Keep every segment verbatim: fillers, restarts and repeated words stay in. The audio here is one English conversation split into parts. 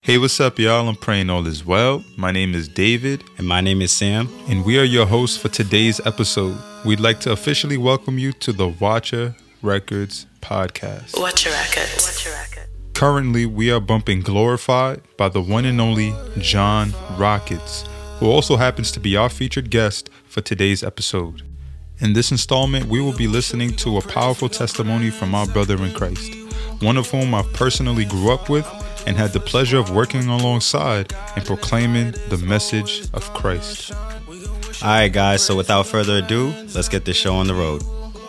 Hey, what's up, y'all? I'm praying all is well. My name is David. And my name is Sam. And we are your hosts for today's episode. We'd like to officially welcome you to the Watcher Records podcast. Watcher Records. Watcher Records. Currently, we are bumping Glorified by the one and only John Rockets, who also happens to be our featured guest for today's episode. In this installment, we will be listening to a powerful testimony from our brother in Christ, one of whom I personally grew up with and had the pleasure of working alongside and proclaiming the message of Christ. All right, guys, so without further ado, let's get this show on the road.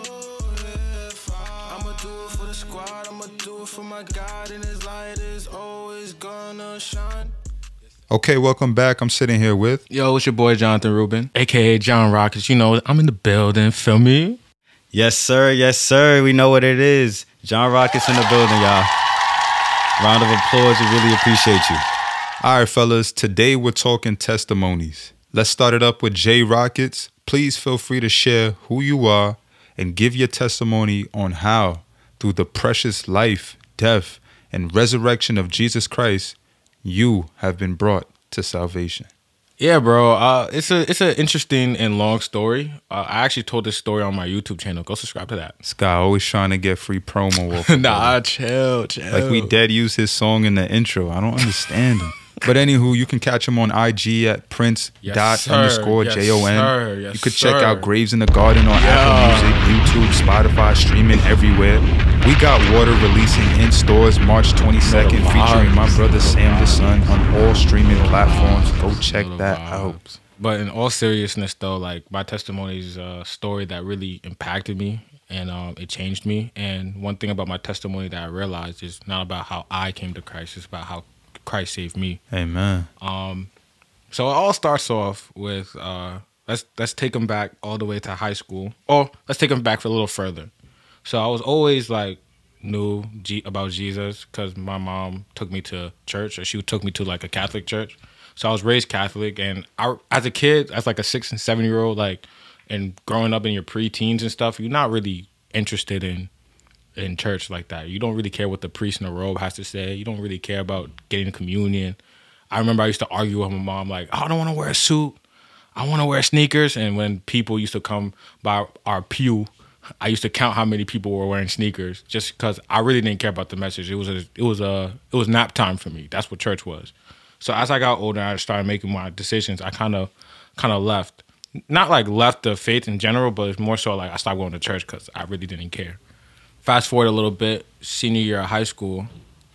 Okay, welcome back. I'm sitting here with... Yo, it's your boy Jonathan Rubin, a k a. John Rockets. You know, I'm in the building. Feel me? Yes, sir. Yes, sir. We know what it is. John Rockets in the building, y'all. Round of applause. We really appreciate you. All right, fellas. Today we're talking testimonies. Let's start it up with Jay Rockets. Please feel free to share who you are and give your testimony on how, through the precious life, death, and resurrection of Jesus Christ, you have been brought to salvation. Yeah, bro. Uh, it's a it's an interesting and long story. Uh, I actually told this story on my YouTube channel. Go subscribe to that. This guy always trying to get free promo. Off of nah, chill, chill. Like we dead use his song in the intro. I don't understand him. But anywho, you can catch him on I G at Prince Yes, dot sir. underscore Yes, J O N. sir. Yes, You could sir. check out Graves in the Garden on Yeah. Apple Music, YouTube, Spotify, streaming everywhere. We got Water releasing in stores March twenty-second, Little featuring my vibes. brother Sam the Sun on all streaming platforms. Go check Little that vibes. out. But in all seriousness, though, like my testimony is a story that really impacted me and um, it changed me. And one thing about my testimony that I realized is not about how I came to Christ; it's about how Christ saved me. Amen. Um, so it all starts off with uh, let's let's take them back all the way to high school, or let's take them back a little further. So I was always like knew G- about Jesus because my mom took me to church, or she took me to like a Catholic church. So I was raised Catholic, and I, as a kid, as like a six and seven year old, like, and growing up in your pre-teens and stuff, you're not really interested in. in church like that. You don't really care what the priest in the robe has to say. You don't really care about getting communion. I remember I used to argue with my mom like, oh, I don't want to wear a suit. I want to wear sneakers. And when people used to come by our pew, I used to count how many people were wearing sneakers just because I really didn't care about the message. It was a, it was a, it was nap time for me. That's what church was. So as I got older, I started making my decisions. I kind of, kind of left, not like left the faith in general, but it's more so like I stopped going to church because I really didn't care. Fast forward a little bit, senior year of high school,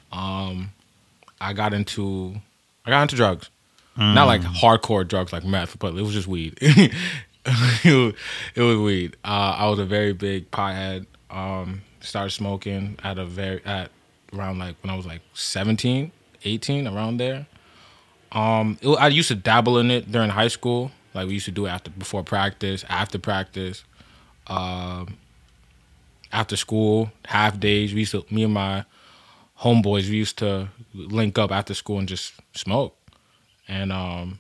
um, I got into I got into drugs. Mm. Not like hardcore drugs like meth, but it was just weed. it, was, it was weed. Uh, I was a very big pothead. Um, started smoking at a very at around like when I was like seventeen, eighteen, around there. Um, it, I used to dabble in it during high school. Like we used to do it after before practice, after practice. Um, After school, half days, we used to, me and my homeboys, we used to link up after school and just smoke. And um,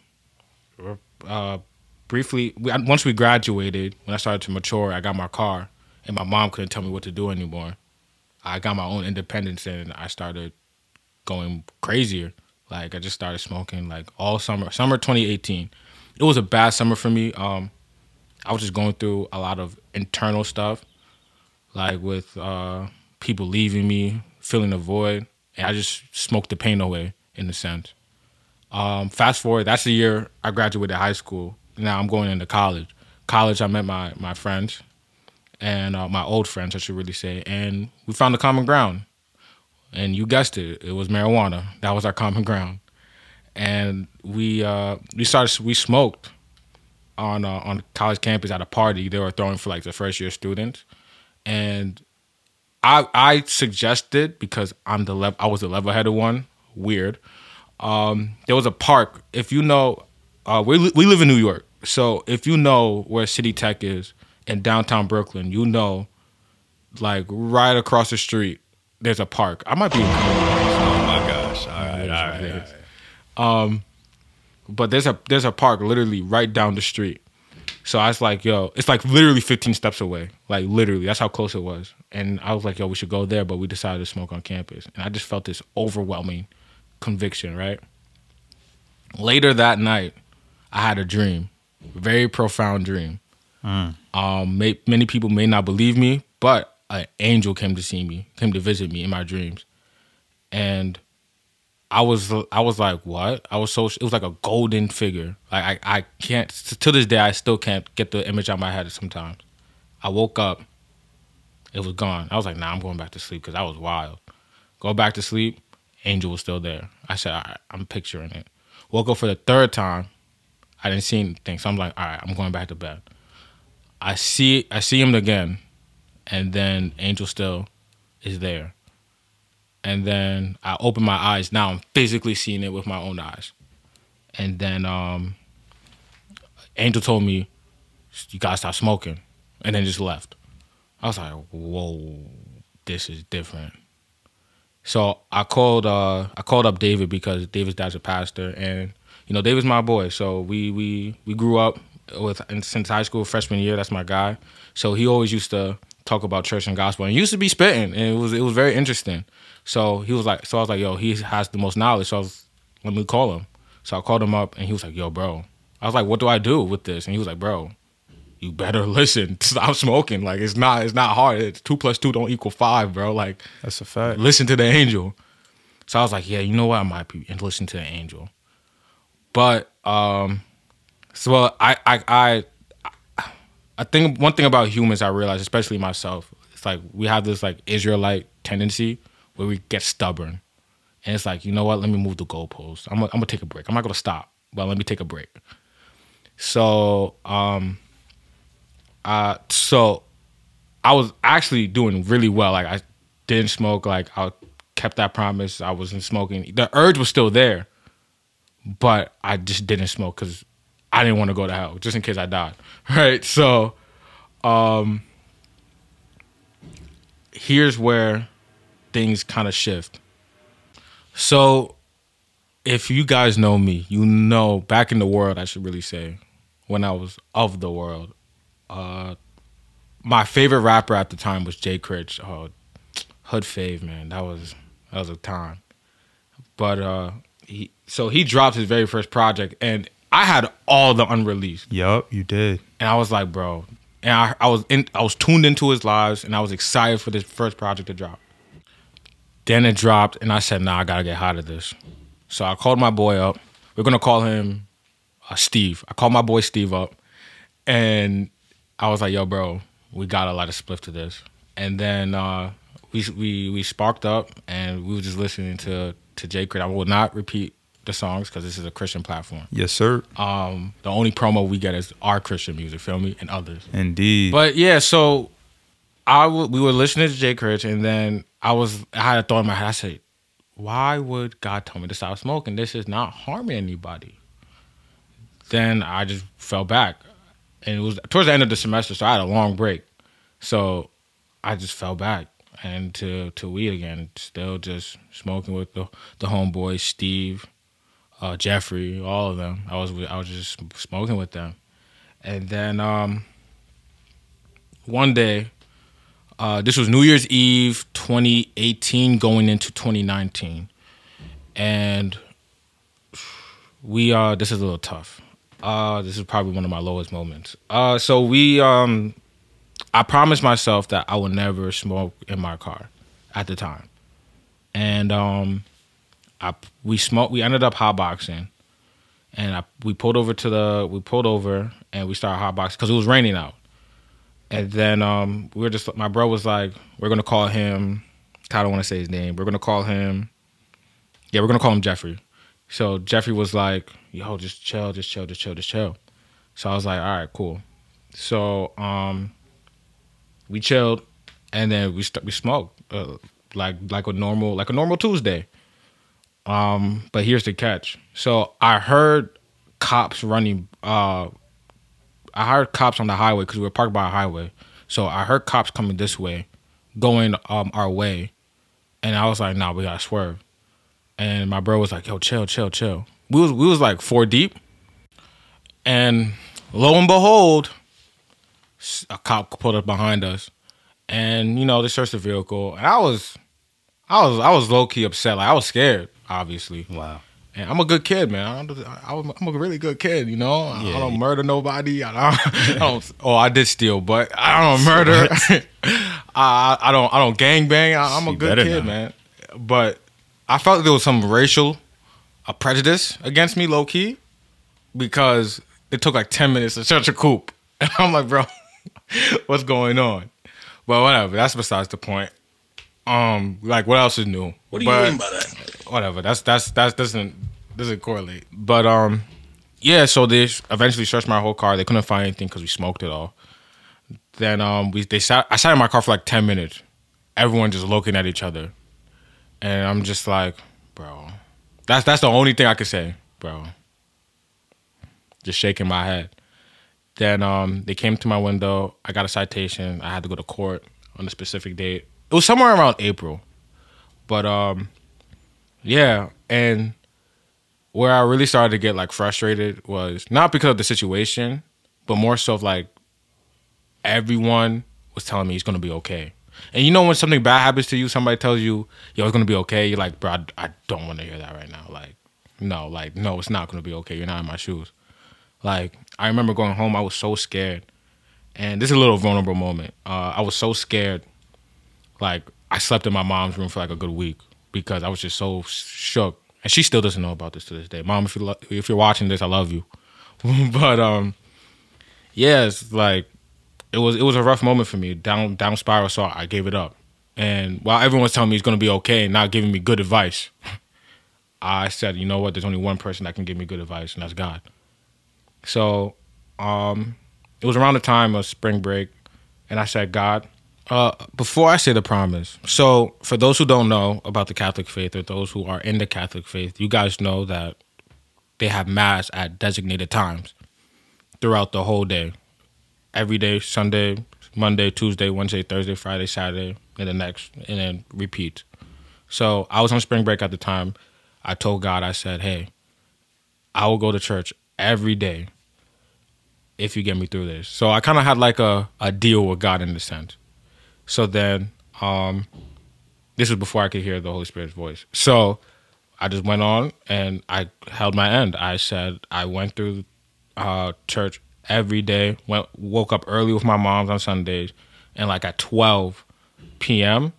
uh, briefly, we, once we graduated, when I started to mature, I got my car, and my mom couldn't tell me what to do anymore. I got my own independence, and I started going crazier. Like, I just started smoking, like, all summer. Summer twenty eighteen. It was a bad summer for me. Um, I was just going through a lot of internal stuff. Like with uh, people leaving me, filling a void, and I just smoked the pain away in a sense. Um, fast forward, that's the year I graduated high school. Now I'm going into college. College, I met my my friends, and uh, my old friends, I should really say, and we found a common ground. And you guessed it, it was marijuana. That was our common ground. And we uh, we started we smoked on uh, on college campus at a party they were throwing for like the first year students. And I I suggested, because I'm the le- I was the level-headed one, weird. Um, there was a park. If you know, uh, we li- we live in New York, so if you know where City Tech is in downtown Brooklyn, you know, like right across the street, there's a park. I might be. Oh my gosh! All right, all right. All right. Um, but there's a there's a park literally right down the street. So I was like, yo, it's like literally fifteen steps away. Like literally, that's how close it was. And I was like, yo, we should go there, but we decided to smoke on campus. And I just felt this overwhelming conviction, right? Later that night, I had a dream, very profound dream. Mm. Um, may, many people may not believe me, but an angel came to see me, came to visit me in my dreams, and I was I was like, what? I was so it was like a golden figure. Like I I can't to this day I still can't get the image out of my head sometimes. I woke up, it was gone. I was like, nah, I'm going back to sleep because I was wild. Go back to sleep, angel was still there. I said, all right, I'm picturing it. Woke up for the third time, I didn't see anything, so I'm like, all right, I'm going back to bed. I see I see him again, and then angel still is there. And then I open my eyes. Now I'm physically seeing it with my own eyes. And then um, angel told me, you gotta stop smoking, and then just left. I was like, whoa, this is different. So I called uh, I called up David because David's dad's a pastor, and you know David's my boy. So we we we grew up with and since high school freshman year. That's my guy. So he always used to talk about church and gospel, and he used to be spitting, and it was it was very interesting. So he was like, so I was like, yo, he has the most knowledge. So I was, let me call him. So I called him up, and he was like, yo, bro. I was like, what do I do with this? And he was like, bro, you better listen. Stop smoking. Like it's not it's not hard. It's two plus two don't equal five, bro. Like That's a fact. listen to the angel. So I was like, yeah, you know what? I might be and listen to the angel. But um, so I I I I think one thing about humans I realize, especially myself, it's like we have this like Israelite tendency where we get stubborn, and it's like, you know what? Let me move the goalpost. I'm gonna, I'm gonna take a break. I'm not gonna stop, but let me take a break. So um, uh, so I was actually doing really well. Like I didn't smoke. Like I kept that promise. I wasn't smoking. The urge was still there, but I just didn't smoke because I didn't want to go to hell, just in case I died. Right. So, um, here's where things kind of shift. So, if you guys know me, you know back in the world, I should really say, when I was of the world, uh, my favorite rapper at the time was Jay Critch. Oh, Hood Fave, man, that was that was a time. But uh, he so he dropped his very first project, and I had all the unreleased. Yup, you did. And I was like, bro, and I, I was in, I was tuned into his lives, and I was excited for this first project to drop. Then it dropped, and I said, nah, I gotta get hot of this. So I called my boy up. We're gonna call him uh, Steve. I called my boy Steve up, and I was like, yo, bro, we gotta light a spliff to this. And then uh, we we we sparked up, and we were just listening to to Jay Critch. I will not repeat the songs because this is a Christian platform. Yes, sir. Um, the only promo we get is our Christian music, feel me, and others. Indeed. But yeah, so I w- we were listening to Jay Critch, and then I was I had a thought in my head. I said, why would God tell me to stop smoking? This is not harming anybody. Then I just fell back, and it was towards the end of the semester, so I had a long break. So I just fell back and to to weed again, still just smoking with the the homeboys, Steve, uh, Jeffrey, all of them. I was I was just smoking with them, and then um, one day, uh, this was New Year's Eve, twenty eighteen, going into twenty nineteen, and we uh, this is a little tough. Uh, this is probably one of my lowest moments. Uh, so we um. I promised myself that I would never smoke in my car at the time. And um, I we smoked. We ended up hotboxing, and I, we pulled over to the. We pulled over and we started hotboxing because it was raining out. And then um, we were just. My bro was like, "We're gonna call him." I don't want to say his name. We're gonna call him. Yeah, we're gonna call him Jeffrey. So Jeffrey was like, "Yo, just chill, just chill, just chill, just chill." So I was like, "All right, cool." So um. We chilled, and then we st- we smoked uh, like like a normal like a normal Tuesday. Um, but here's the catch. So I heard cops running. Uh, I heard cops on the highway because we were parked by a highway. So I heard cops coming this way, going um our way, and I was like, "Nah, we gotta swerve." And my bro was like, "Yo, chill, chill, chill." We was we was like four deep, and lo and behold, a cop pulled up behind us, and you know they searched the vehicle, and I was, I was, I was low key upset. Like I was scared. obviously. Wow. And I'm a good kid, man. I'm, I'm I'm a really good kid, you know. Yeah. I don't murder nobody. I don't, I don't. Oh, I did steal, but I don't murder. I I don't I don't gangbang. I, I'm a You good better kid, not. man. But I felt there was some racial a prejudice against me, low key, because it took like ten minutes to search a coop, and I'm like, bro, what's going on? But whatever. That's besides the point. Um, like what else is new? What do But- you mean by that? Whatever. That's that's that doesn't doesn't correlate. But um, yeah. So they eventually searched my whole car. They couldn't find anything because we smoked it all. Then um, we they sat. I sat in my car for like ten minutes. Everyone just looking at each other, and I'm just like, bro. That's that's the only thing I could say, bro. Just shaking my head. Then um, they came to my window. I got a citation. I had to go to court on a specific date. It was somewhere around April, but um. Yeah, and where I really started to get like frustrated was not because of the situation, but more so of like everyone was telling me it's gonna be okay. And you know when something bad happens to you, somebody tells you, yo, it's gonna be okay, you're like, bro, I, I don't wanna hear that right now. Like, no, like, no, it's not gonna be okay. You're not in my shoes. Like, I remember going home, I was so scared. And this is a little vulnerable moment. Uh, I was so scared, like, I slept in my mom's room for like a good week. Because I was just so shook, and she still doesn't know about this to this day. Mom, if you lo- if you're watching this, I love you. But um, yeah, it's like it was it was a rough moment for me. Down down spiral, so I gave it up. And while everyone was telling me it's gonna be okay, and not giving me good advice, I said, you know what? There's only one person that can give me good advice, and that's God. So um, it was around the time of spring break, and I said, God. Uh, before I say the promise, so for those who don't know about the Catholic faith or those who are in the Catholic faith, you guys know that they have mass at designated times throughout the whole day. Every day, Sunday, Monday, Tuesday, Wednesday, Thursday, Friday, Saturday, and the next, and then repeat. So I was on spring break at the time. I told God, I said, hey, I will go to church every day if you get me through this. So I kind of had like a, a deal with God in the sense. So then, um, this was before I could hear the Holy Spirit's voice. So I just went on and I held my end. I said I went through uh, church every day, went, woke up early with my moms on Sundays, and like at twelve p.m.,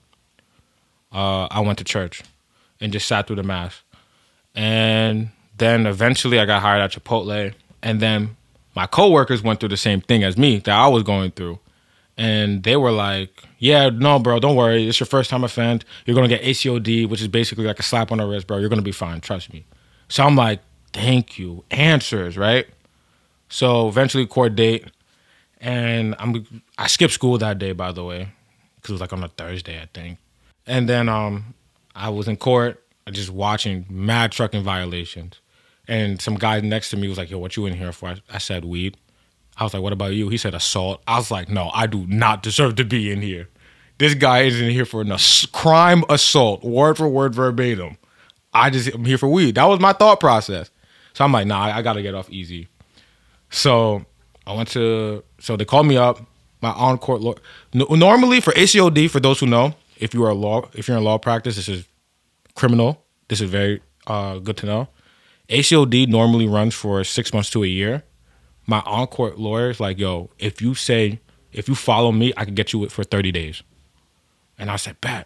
uh, I went to church and just sat through the mass. And then eventually I got hired at Chipotle, and then my coworkers went through the same thing as me that I was going through. And they were like, yeah, no, bro, don't worry. It's your first time offend. You're going to get A C O D, which is basically like a slap on the wrist, bro. You're going to be fine. Trust me. So I'm like, thank you. Answers, right? So eventually court date. And I'm I skipped school that day, by the way, because it was like on a Thursday, I think. And then um, I was in court just watching mad trucking violations. And some guy next to me was like, yo, what you in here for? I, I said, weed. I was like, what about you? He said assault. I was like, no, I do not deserve to be in here. This guy is in here for a ass- crime assault, word for word, verbatim. I just, I'm here for weed. That was my thought process. So I'm like, nah, I, I got to get off easy. So I went to, so they called me up. My on-court lawyer. No, normally for A C O D, for those who know, if you are a law, if you're in law practice, this is criminal. This is very uh, good to know. A C O D normally runs for six months to a year. My on-court lawyer is like, yo, if you say, if you follow me, I can get you it for thirty days. And I said, bet.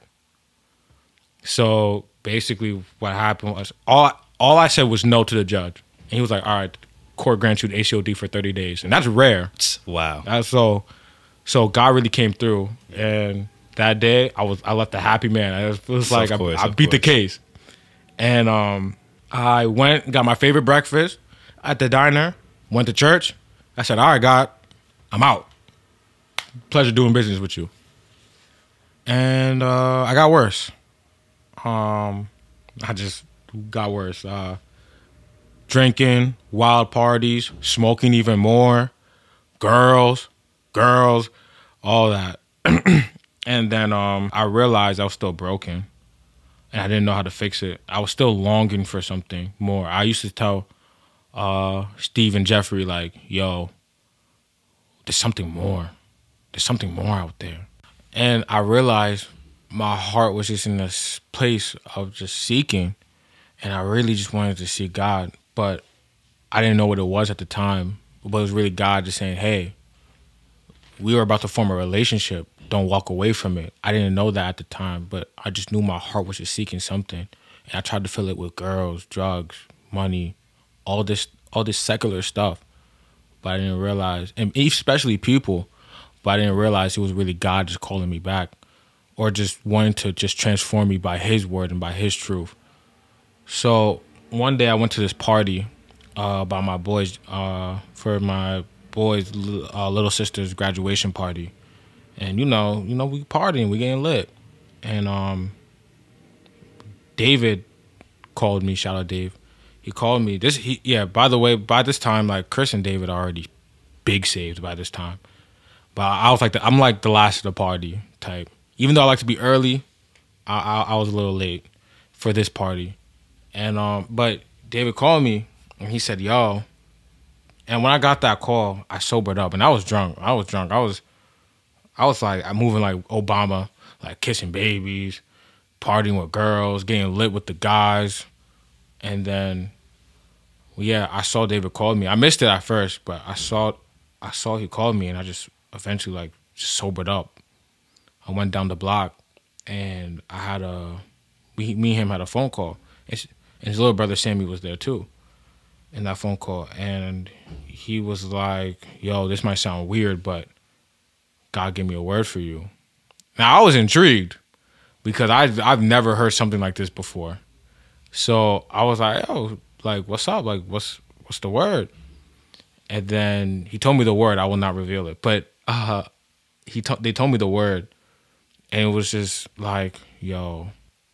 So basically what happened was, all, all I said was no to the judge. And he was like, all right, court grants you an A C O D for thirty days. And that's rare. Wow. That's so, so God really came through. And that day, I was I left a happy man. I was, it was like, Of course, I, I of beat the course. case. And um, I went, got my favorite breakfast at the diner, went to church. I said, all right, God, I'm out. Pleasure doing business with you. And uh, I got worse. Um, I just got worse. Uh, drinking, wild parties, smoking even more, girls, girls, all that. And then um, I realized I was still broken. And I didn't know how to fix it. I was still longing for something more. I used to tell uh, Steve and Jeffrey, like, yo, there's something more. There's something more out there. And I realized my heart was just in this place of just seeking. and I really just wanted to see God, but I didn't know what it was at the time. But it was really God just saying, "Hey, we were about to form a relationship. Don't walk away from it." I didn't know that at the time, but I just knew my heart was just seeking something, and I tried to fill it with girls, drugs, money, all this, all this secular stuff. But I didn't realize, and especially people, but I didn't realize it was really God just calling me back, or just wanting to just transform me by His word and by His truth. So one day I went to this party uh, by my boys uh, for my boys' uh, little sister's graduation party, and you know, you know, we partying, we getting lit, and um, David called me. Shout out Dave. He called me. This, he, yeah. By the way, by this time, like Chris and David are already big saved by this time. But I was like, the, I'm like the last of the party type. Even though I like to be early, I, I, I was a little late for this party. And um, but David called me and he said, "Yo." And when I got that call, I sobered up and I was drunk. I was drunk. I was, I was like, I'm moving like Obama, like kissing babies, partying with girls, getting lit with the guys. And then, well, yeah, I saw David called me. I missed it at first, but I saw, I saw he called me, and I just eventually like just sobered up. I went down the block, and I had a, we, me and him had a phone call. And his little brother Sammy was there too, in that phone call, and he was like, "Yo, this might sound weird, but God gave me a word for you." Now I was intrigued because I I've never heard something like this before. So I was like, "Oh, like, what's up? Like, what's what's the word?" And then he told me the word. I will not reveal it, but uh, he to- they told me the word, and it was just like, "Yo,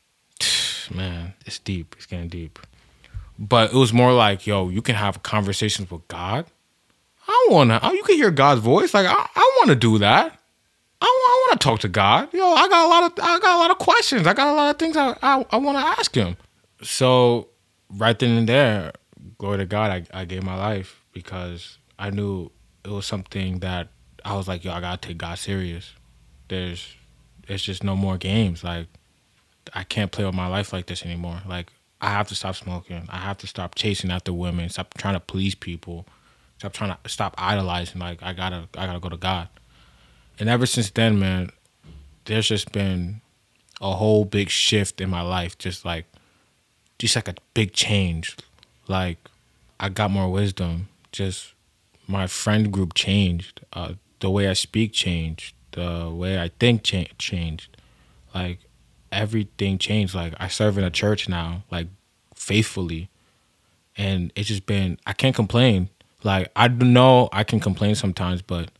man, it's deep. It's getting deep." But it was more like, "Yo, you can have conversations with God. I wanna. Oh, you can hear God's voice. Like, I, I want to do that. I, I want to talk to God. Yo, I got a lot of I got a lot of questions. I got a lot of things I I, I want to ask Him." So right then and there, glory to God, I, I gave my life because I knew it was something that I was like, yo, I gotta take God serious. There's, it's just no more games. Like, I can't play with my life like this anymore. Like, I have to stop smoking. I have to stop chasing after women. Stop trying to please people. Stop trying to stop idolizing. Like, I gotta, I gotta go to God. And ever since then, man, there's just been a whole big shift in my life. Just like. Just like a big change. Like, I got more wisdom. Just my friend group changed. Uh, the way I speak changed. The way I think cha- changed. Like, everything changed. Like, I serve in a church now, like, faithfully. And it's just been, I can't complain. Like, I know I can complain sometimes, but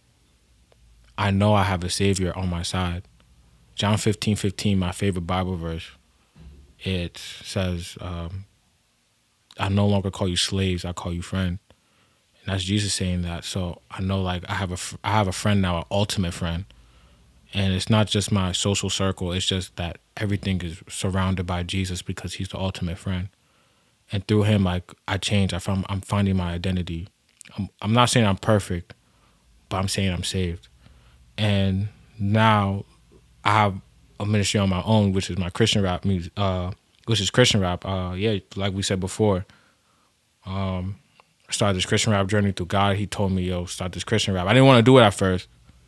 I know I have a Savior on my side. John fifteen fifteen, my favorite Bible verse. It says, um, "I no longer call you slaves; I call you friend." And that's Jesus saying that. So I know, like, I have a, I have a friend now, an ultimate friend, and it's not just my social circle. It's just that everything is surrounded by Jesus because He's the ultimate friend, and through Him, like, I change. I found, I'm finding my identity. I'm, I'm not saying I'm perfect, but I'm saying I'm saved, and now I have a ministry on my own, which is my Christian rap music, uh, which is Christian rap. Uh, yeah, like we said before, um, I started this Christian rap journey through God. He told me, "Yo, start this Christian rap." I didn't want to do it at first,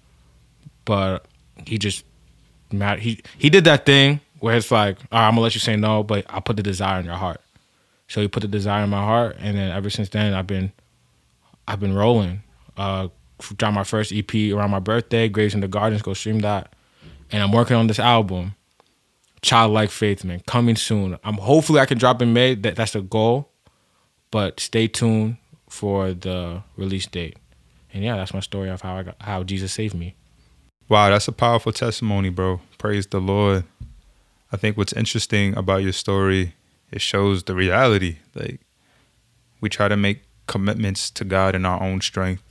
but he just, he he did that thing where it's like, "All right, I'm gonna let you say no, but I'll put the desire in your heart." So He put the desire in my heart, and then ever since then, I've been, I've been rolling. Uh, dropped my first E P around my birthday. Graves in the Gardens, go stream that. And I'm working on this album, Childlike Faith, man, coming soon. I'm hopefully I can drop in May. That that's the goal, but stay tuned for the release date. And yeah, that's my story of how I got, how Jesus saved me. Wow, that's a powerful testimony, bro. Praise the Lord. I think what's interesting about your story, it shows the reality. Like, we try to make commitments to God in our own strength,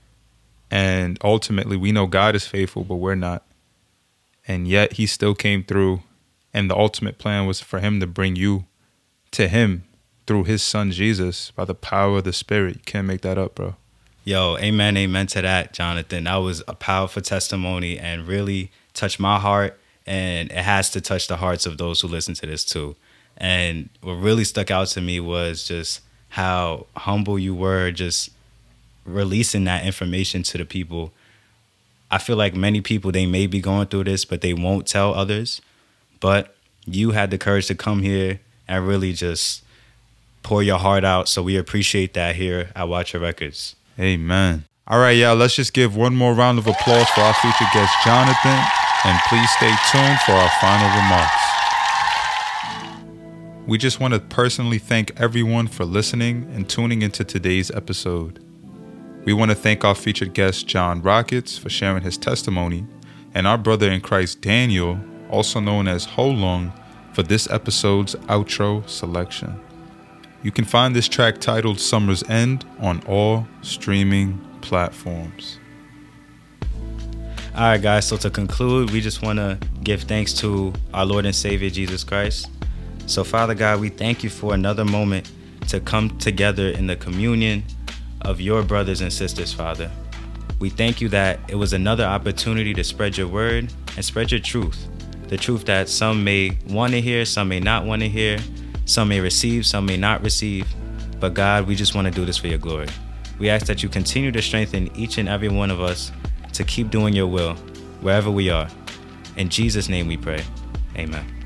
and ultimately we know God is faithful, but we're not. And yet He still came through, and the ultimate plan was for Him to bring you to Him through His Son Jesus by the power of the Spirit. You can't make that up, bro. Yo, amen, amen to that, Jonathan. That was a powerful testimony and really touched my heart, and it has to touch the hearts of those who listen to this too. And what really stuck out to me was just how humble you were, just releasing that information to the people. I feel like many people, they may be going through this, but they won't tell others. But you had the courage to come here and really just pour your heart out. So we appreciate that here at Watch Your Records. Amen. All right, y'all, let's just give one more round of applause for our featured guest, Jonathan. And please stay tuned for our final remarks. We just want to personally thank everyone for listening and tuning into today's episode. We want to thank our featured guest, John Rockets, for sharing his testimony, and our brother in Christ, Daniel, also known as Ho Lung, for this episode's outro selection. You can find this track titled Summer's End on all streaming platforms. All right, guys, so to conclude, we just want to give thanks to our Lord and Savior, Jesus Christ. So, Father God, we thank you for another moment to come together in the communion of your brothers and sisters, Father. We thank you that it was another opportunity to spread your word and spread your truth, the truth that some may want to hear, some may not want to hear, some may receive, some may not receive. But God, we just want to do this for your glory. We ask that you continue to strengthen each and every one of us to keep doing your will wherever we are. In Jesus' name we pray. Amen.